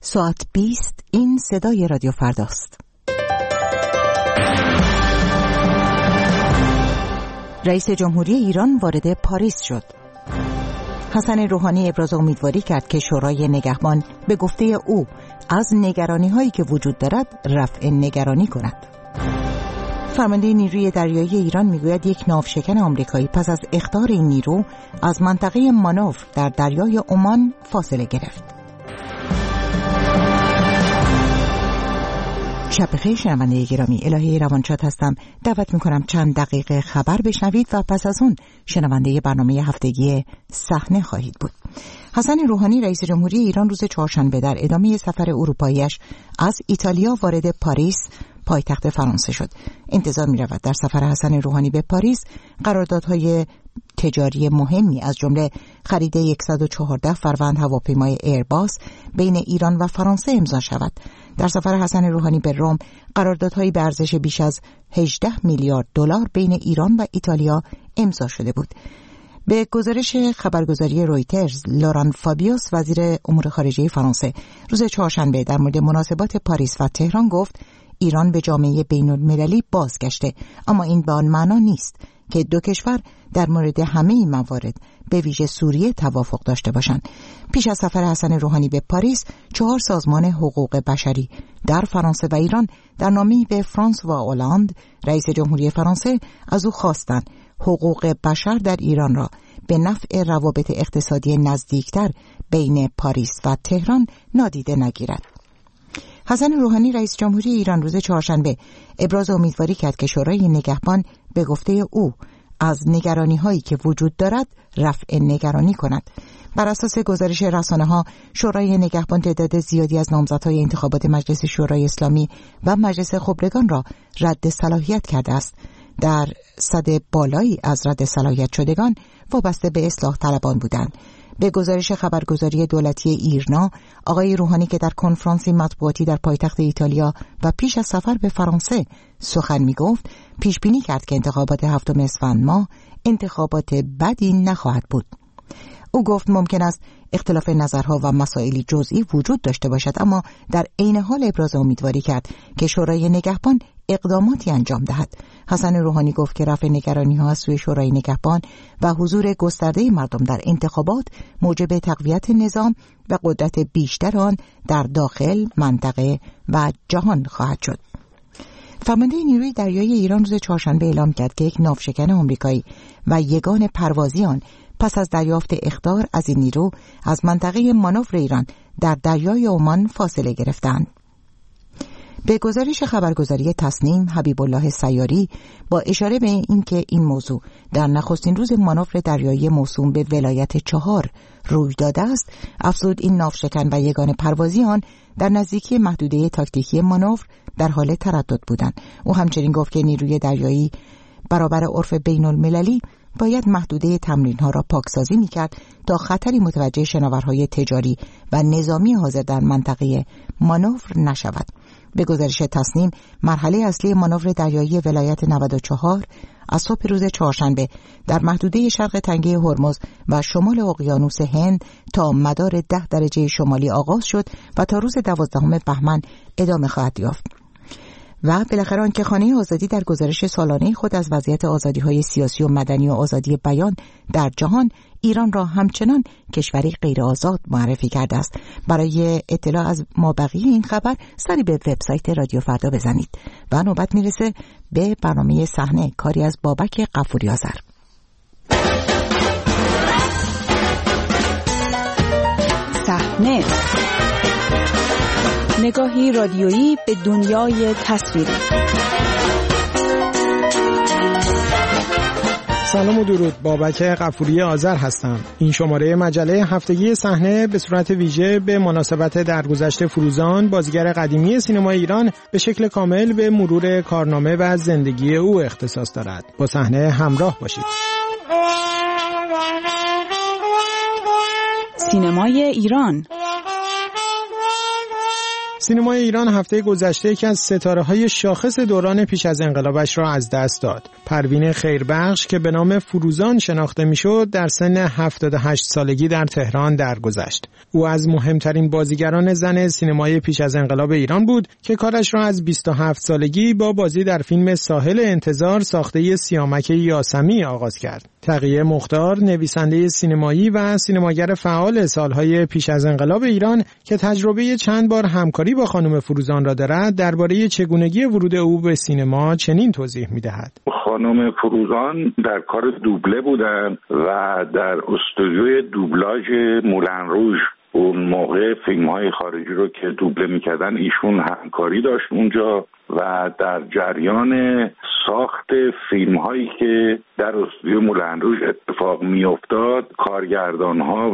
ساعت 20 این صدای رادیو فرداست. رئیس جمهوری ایران وارد پاریس شد. حسن روحانی ابراز امیدواری کرد که شورای نگهبان به گفته او از نگرانی‌هایی که وجود دارد رفع نگرانی کند. فرمانده نیروی دریایی ایران میگوید یک ناوشکن آمریکایی پس از اخطار این نیرو از منطقه مانور در دریای عمان فاصله گرفت. شب بخیر شنونده گرامی، الهی روانشاد هستم. دعوت میکنم چند دقیقه خبر بشنوید و پس از اون شنونده برنامه هفتگی صحنه خواهید بود. حسن روحانی رئیس جمهوری ایران روز چهارشنبه در ادامه سفر اروپایی‌اش از ایتالیا وارد پاریس پایتخت فرانسه شد. انتظار می رود در سفر حسن روحانی به پاریس قراردادهای تجاری مهمی از جمله خرید 114 فروند هواپیمای ایرباس بین ایران و فرانسه امضا شود. در سفر حسن روحانی به روم قراردادهایی به ارزش بیش از 18 میلیارد دلار بین ایران و ایتالیا امضا شده بود. به گزارش خبرگزاری رویترز، لوران فابیوس وزیر امور خارجه فرانسه روز چهارشنبه در مورد مناسبات پاریس و تهران گفت ایران به جامعه بین‌المللی بازگشته، اما این به آن معنا نیست که دو کشور در مورد همه این موارد به ویژه سوریه توافق داشته باشند. پیش از سفر حسن روحانی به پاریس 4 سازمان حقوق بشری در فرانسه و ایران در نامه‌ای به فرانس و هلند رئیس جمهوری فرانسه از او خواستند حقوق بشر در ایران را به نفع روابط اقتصادی نزدیکتر بین پاریس و تهران نادیده نگیرد. حسن روحانی رئیس جمهوری ایران روز چهارشنبه ابراز امیدواری کرد که شورای نگهبان به گفته او از نگرانی‌هایی که وجود دارد رفع نگرانی کند. بر اساس گزارش رسانه‌ها شورای نگهبان تعداد زیادی از نامزدهای انتخابات مجلس شورای اسلامی و مجلس خبرگان را رد صلاحیت کرده است. در صد بالایی از رد صلاحیت شدگان وابسته به اصلاح طلبان بودند. به گزارش خبرگزاری دولتی ایرنا، آقای روحانی که در کنفرانسی مطبوعاتی در پایتخت ایتالیا و پیش از سفر به فرانسه سخن می‌گفت، پیش بینی کرد که انتخابات 7 اسفند ماه انتخابات بدی نخواهد بود. او گفت ممکن است اختلاف نظرها و مسائلی جزئی وجود داشته باشد، اما در عین حال ابراز امیدواری کرد که شورای نگهبان اقداماتی انجام دهد. حسن روحانی گفت که رفع نگرانی‌ها از سوی شورای نگهبان و حضور گسترده مردم در انتخابات موجب تقویت نظام و قدرت بیشتر آن در داخل، منطقه و جهان خواهد شد. فرمانده نیروی دریایی ایران روز چهارشنبه اعلام کرد که یک ناوشکن آمریکایی و یگان پروازی آن پس از دریافت اخطار از این نیرو از منطقه مانور ایران در دریای عمان فاصله گرفتند. به گزارش خبرگزاری تصنیم، حبیب الله سیاری با اشاره به اینکه این موضوع در نخستین روز مانور دریایی موسوم به ولایت 4 روی داده است، افزود این ناوشکن و یگان پروازی آن در نزدیکی محدوده تاکتیکی مانور در حال تردد بودند. او همچنین گفت که نیروی دریایی برابر عرف بین المللی باید محدوده تمرین‌ها را پاکسازی می‌کرد تا خطری متوجه شناورهای تجاری و نظامی حاضر در منطقه مانور نشود. به گزارش تصنیم، مرحله اصلی مانور دریایی ولایت 94 از صبح روز چهارشنبه در محدوده شرق تنگه هرمز و شمال اقیانوس هند تا مدار 10 درجه شمالی آغاز شد و تا روز 12 بهمن ادامه خواهد یافت. و بالاخره آنکه خانه آزادی در گزارش سالانه خود از وضعیت آزادی‌های سیاسی و مدنی و آزادی بیان در جهان ایران را همچنان کشوری غیر آزاد معرفی کرده است. برای اطلاع از مابقی این خبر سری به وبسایت رادیو فردا بزنید. و نوبت میرسه به برنامه صحنه، کاری از بابک غفوری آذر. صحنه، نگاهی رادیویی به دنیای تصویری. سلام و درود، بابک غفوری آذر هستم. این شماره مجله هفتگی صحنه به صورت ویژه به مناسبت درگذشت فروزان، بازیگر قدیمی سینمای ایران، به شکل کامل به مرور کارنامه و زندگی او اختصاص دارد. با صحنه همراه باشید. سینمای ایران، سینمای ایران هفته گذشته یکی از ستاره‌های شاخص دوران پیش از انقلابش را از دست داد. پروین خیربخش که به نام فروزان شناخته میشد در سن 78 سالگی در تهران درگذشت. او از مهمترین بازیگران زن سینمای پیش از انقلاب ایران بود که کارش را از 27 سالگی با بازی در فیلم ساحل انتظار ساخته سیامک یاسمی آغاز کرد. تقیه مختار نویسنده سینمایی و سینماگر فعال سالهای پیش از انقلاب ایران که تجربه چند بار همکاری با خانم فروزان را دارد، درباره چگونگی ورود او به سینما چنین توضیح می‌دهد. خانم فروزان در کار دوبله بودن و در استودیوی دوبلاژ مولن روژ اون موقع فیلم‌های خارجی رو که دوبله می‌کردن ایشون همکاری داشت اونجا و در جریان ساخت فیلم‌هایی که در استودیو مولن روژ اتفاق می‌افتاد، کارگردان‌ها و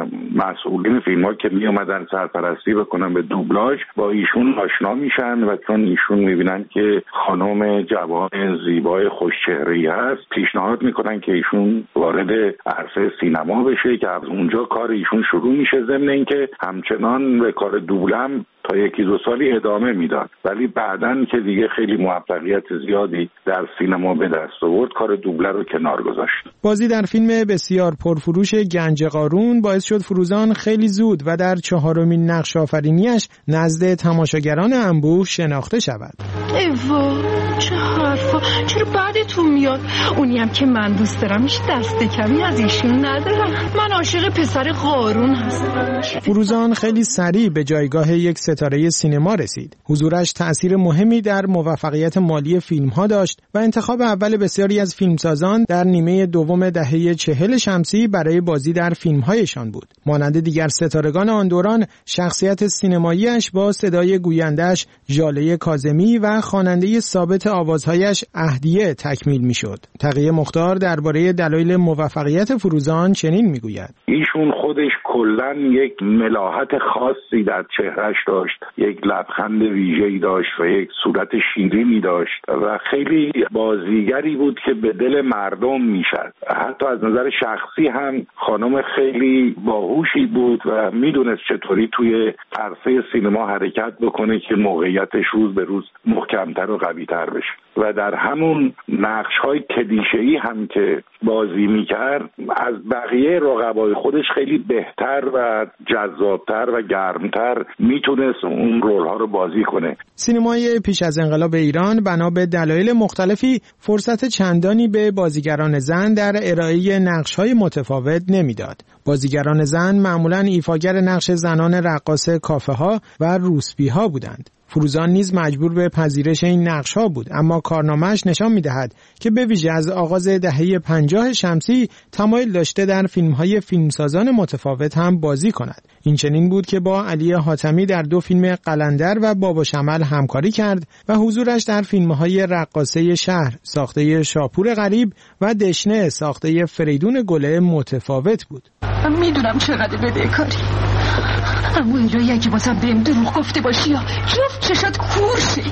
مسئولین فیلم‌ها که می‌آمدن سرپرستی بکنن به دوبلاژ با ایشون آشنا میشن و چون ایشون می‌بینن که خانم جوان زیبای خوش‌چهره‌ای هست، پیشنهاد می‌کنن که ایشون وارد عرصه سینما بشه که از اونجا کار ایشون شروع میشه، ضمن اینکه همچنان به کار دوبله هم تا یکی دو سالی ادامه میداد، ولی بعدن که دیگه خیلی موفقیت زیادی در سینما به دست آورد کار دوبله رو کنار گذاشت. بازی در فیلم بسیار پرفروش گنج قارون باعث شد فروزان خیلی زود و در 4مین نقش آفرینیش نزد تماشاگران انبوه شناخته شود. ایوا چه حرفا، چرا بعدتون میاد؟ اونی هم که من دوست دارم هیچ دست کمی از ایشون ندارم. من عاشق پسر قارون هستم. فروزان خیلی سریع به جایگاه یک ستاره سینما رسید. حضورش تأثیر مهمی در موفقیت مالی فیلم‌ها داشت و انتخاب اول بسیاری از فیلمسازان در نیمه دوم دهه 40 شمسی برای بازی در فیلم‌هایشان بود. مانند دیگر ستارگان آن دوران، شخصیت سینمایی‌اش با صدای گوینده‌اش ژاله کاظمی و خواننده ثابت آوازهایش اهدیه تکمیل می‌شد. تقیه مختار درباره دلایل موفقیت فروزان چنین می‌گوید: ایشون خودش کلاً یک ملاحت خاصی در چهرهش داشت، یک لبخند ویژه‌ای داشت و یک صورت شیرینی داشت و خیلی بازیگری بود که به دل مردم میشد. حتی از نظر شخصی هم خانم خیلی باهوشی بود و میدونست چطوری توی عرصه سینما حرکت بکنه که موقعیتش روز به روز محکمتر و قوی‌تر بشه و در همون نقش‌های کلیشه‌ای هم که بازی میکرد از بقیه رقبای خودش خیلی بهتر و جذابتر و گرمتر میتونست اون رول‌ها رو بازی کنه. سینمای پیش از انقلاب ایران بنا به دلایل مختلفی فرصت چندانی به بازیگران زن در ارائه نقش‌های متفاوت نمیداد. بازیگران زن معمولاً ایفاگر نقش زنان رقاص کافه‌ها و روسپی‌ها بودند. فروزان نیز مجبور به پذیرش این نقش‌ها بود، اما کارنامه‌اش نشان می‌دهد که به ویژه از آغاز دهه 50 شمسی تمایل داشته در فیلم‌های فیلمسازان متفاوت هم بازی کند. این چنین بود که با علی حاتمی در 2 فیلم قلندر و بابا شمل همکاری کرد و حضورش در فیلم‌های رقاصه شهر ساخته شاپور غریب و دشنه ساخته فریدون گله متفاوت بود. من میدونم چقدر بدهکاری، اما الهی اگه بازم بهم دروغ گفته باشی یا جفت چشات کور شی.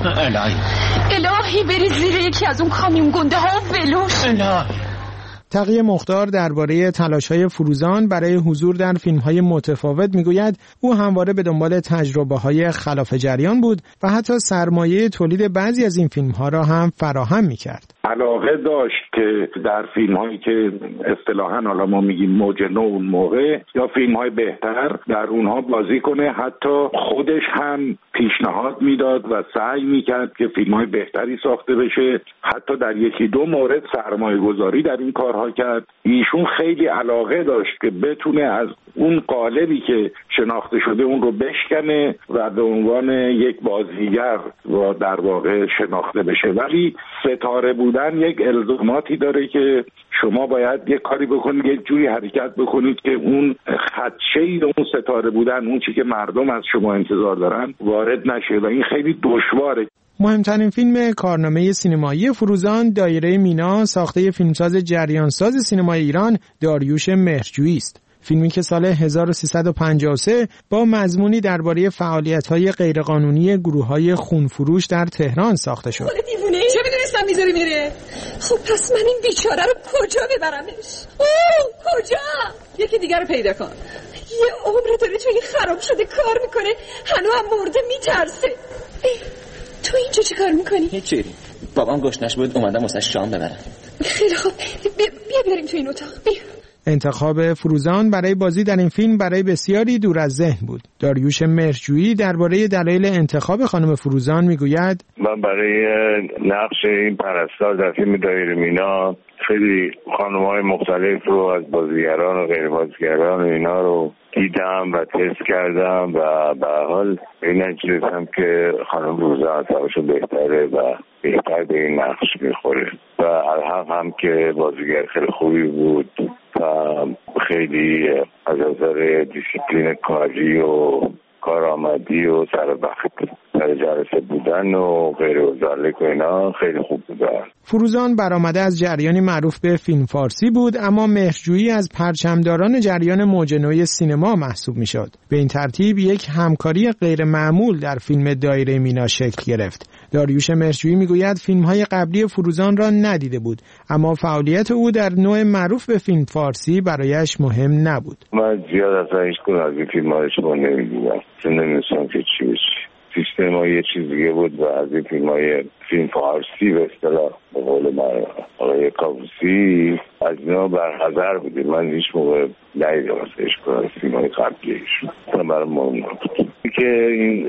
الهی بری زیر یکی از اون کامیون گنده ها ولوش. تقیه مختار درباره تلاش‌های فروزان برای حضور در فیلم‌های متفاوت می‌گوید او همواره به دنبال تجربه‌های خلاف جریان بود و حتی سرمایه تولید بعضی از این فیلم‌ها را هم فراهم می‌کرد. علاقه داشت که در فیلم‌هایی که اصطلاحاً حالا ما میگیم موج نو اون موقع یا فیلم‌های بهتر در اونها بازی کنه، حتی خودش هم پیشنهاد میداد و سعی می‌کرد که فیلم‌های بهتری ساخته بشه. حتی در 1-2 مورد سرمایه‌گذاری در این کارها کرد. ایشون خیلی علاقه داشت که بتونه از اون قالبی که شناخته شده اون رو بشکنه و به عنوان یک بازیگر و در واقع شناخته بشه، ولی ستاره بودن یک الزاماتی داره که شما باید یک کاری بکنید، یک جوری حرکت بکنید که اون خدشه‌ای اون ستاره بودن، اون چیزی که مردم از شما انتظار دارن وارد نشه و این خیلی دشواره. مهمترین فیلم کارنامه سینمایی فروزان دایره مینا ساخته فیلمساز جریانساز سینمای ایران داریوش مهرجویی است. فیلمی که سال 1353 با مضمونی درباره فعالیت‌های غیرقانونی گروه‌های خونفروش در تهران ساخته شد. خودت دیوونه ای؟ چه می‌دونستم میذاری میره؟ خب پس من این بیچاره رو کجا ببرمش؟ کجا؟ یکی دیگر رو پیدا کن. یه عمر داره تو این خراب شده کار میکنه، هنو هم مرده میترسه. تو اینجا چه کار میکنی؟ هیچی، بابام گشنش بود اومدم واسه شام ببرم. خیلی خوب، بیا بریم تو این اتاق. بیا. انتخاب فروزان برای بازی در این فیلم برای بسیاری دور از ذهن بود. داریوش مهرجویی درباره دلایل انتخاب خانم فروزان میگوید: من برای نقش این پرستار در فیلم دایره مینا خیلی خانم‌های مختلف رو از بازیگران و غیر بازیگران و اینا رو دیدم و تست کردم و به هر حال این نتیجه رسیدم که خانم فروزان اصابشون بهتره و بهتر به این نقش میخوره و الحق هم که بازیگر خیلی خوبی بود و خیلی از نظر دیسیپلین کاری و کارآمدی و سربخت در جلسه بودن و غیر و ذالک و اینا خیلی خوب بودن. فروزان برآمده از جریانی معروف به فیلم فارسی بود، اما مهرجویی از پرچمداران جریان موج نوی سینما محسوب میشد. به این ترتیب یک همکاری غیر معمول در فیلم دایره مینا شکل گرفت. داریوش مهرجویی میگوید فیلم‌های قبلی فروزان را ندیده بود، اما فعالیت او در نوع معروف به فیلم فارسی برایش مهم نبود. من زیاد اصلا هیچ کنم از این فیلم‌ها شما نمی‌دیدم. نمی‌دونستم که چی بشه. سیستم ما یه چیز دیگه بود و از این فیلم‌های فیلم فارسی به اصطلاح به قول من آقای کاووسی از اینا برحذر بودیم. من هیچ موقع ندیدم ازش کنم فیلم‌های قبلیش. اصلا برای مهم نبود که این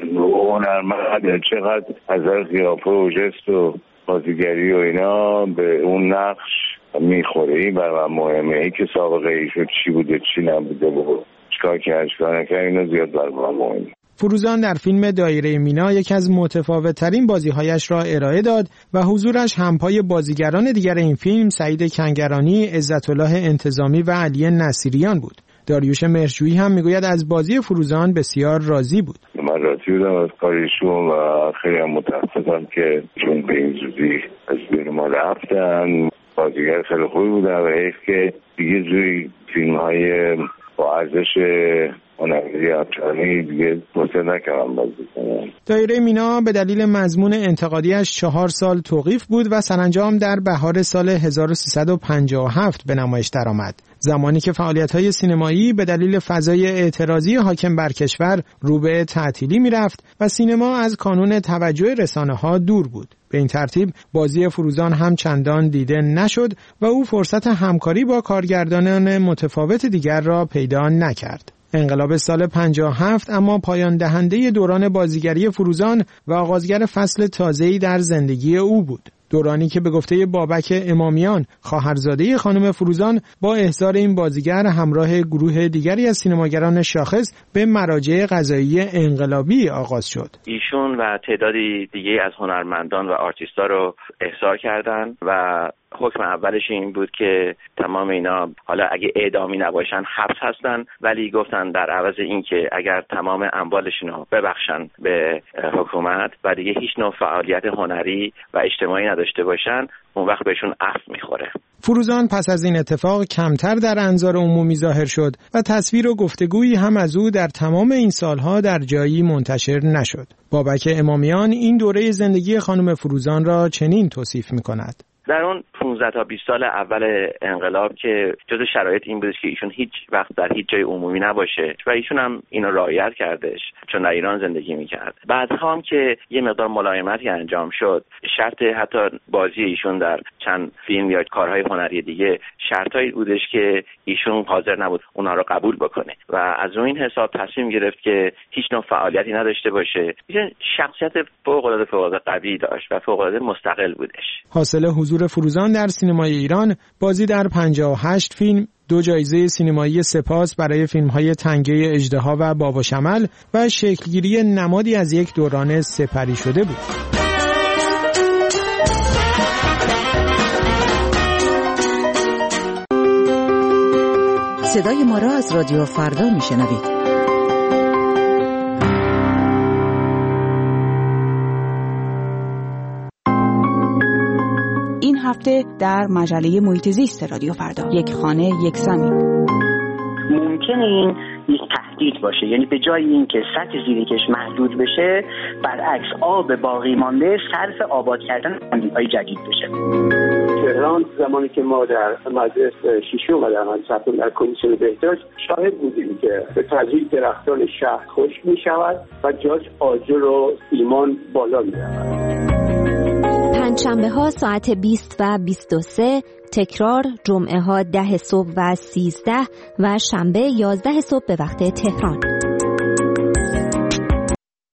هنرمند چقدر از قیافه و جست و بازیگری و اینا به اون نقش میخوره. این برای من مهمه. این که سابقه ایشون چی بوده چی نبوده و چیکار کرد چیکار نکرد اینا زیاد برای من مهمه. فروزان در فیلم دایره مینا یکی از متفاوت‌ترین بازی‌هایش را ارائه داد و حضورش همپای بازیگران دیگر این فیلم سعید کنگرانی، عزت‌الله انتظامی و علی نصیریان بود. داریوش مهرجویی هم میگوید از بازی فروزان بسیار راضی بود. من راضی بودم از کارشون و خیلی هم متاسفم که چون به این زودی از بین ما رفتن. بازیگر خیلی خوبی بودن و حیف که دیگه جوری فیلم‌های با ارزش هنری افسانه‌ای دیگه واسه نکردم بازی کنم. دایره مینا به دلیل مضمون انتقادیش 4 سال توقیف بود و سرانجام در بهار سال 1357 به نمایش درآمد. زمانی که فعالیت‌های سینمایی به دلیل فضای اعتراضی حاکم بر کشور رو به تعطیلی می‌رفت و سینما از کانون توجه رسانه‌ها دور بود. به این ترتیب بازی فروزان هم چندان دیده نشد و او فرصت همکاری با کارگردانان متفاوت دیگر را پیدا نکرد. انقلاب سال 57 اما پایان دهنده دوران بازیگری فروزان و آغازگر فصل تازه‌ای در زندگی او بود. دورانی که به گفته بابک امامیان خواهرزاده خانم فروزان با احضار این بازیگر همراه گروه دیگری از سینماگران شاخص به مراجع قضایی انقلابی آغاز شد. ایشون و تعدادی دیگه از هنرمندان و آرتیستا رو احضار کردند و حکم اولش این بود که تمام اینا حالا اگه اعدامی نباشن حبس هستن، ولی گفتن در عوض این که اگر تمام اموالشون رو ببخشن به حکومت و دیگه هیچ نوع فعالیت هنری و اجتماعی نداشته باشن اون وقت بهشون عفو میخوره. فروزان پس از این اتفاق کمتر در انظار عمومی ظاهر شد و تصویر و گفتگویی هم از او در تمام این سالها در جایی منتشر نشد. بابک امامیان این دوره زندگی خانم فروزان را چنین توصیف میکند: در اون 15 تا 20 سال اول انقلاب که جزء شرایط این بودش که ایشون هیچ وقت در هیچ جای عمومی نباشه و ایشون هم اینو رعایت کردش چون در ایران زندگی میکرد. بعدها هم که یه مقدار ملایمتی انجام شد، شرط حتی بازی ایشون در چند فیلم یا کارهای هنری دیگه شرطایی بودش که ایشون حاضر نبود اونها رو قبول بکنه و از اون حساب تصمیم گرفت که هیچ نوع فعالیتی نداشته باشه. ایشون شخصیت فوق‌العاده قوی داشت و فوق‌العاده مستقل بودش. حاصل حضور فروزان در سینمای ایران بازی در 58 فیلم، 2 جایزه سینمایی سپاس برای فیلم‌های تنگه اژدها و بابا شمل و شکلگیری نمادی از یک دوران سپری شده بود. صدای ما را از رادیو فردا میشنوید. این هفته در مجله محیط زیست رادیو فردا، یک خانه یک زمین. ممکنه این یک تهدید باشه، یعنی به جای اینکه سطح زیرکش محدود بشه برعکس آب باقی مانده صرف آباد کردن اندیهای جدید بشه. تهران زمانی که ما در مجلس شیشم و در مجلس هفتم در کمیسیون بهداشت شاهد بودیم که به تدریج درختان شهر خشک می شود و جاش آجر و سیمان بالا می رود. پنجشنبه ها ساعت 20 و 23، تکرار جمعه ها 10 صبح و 13 و شنبه 11 صبح به وقت تهران.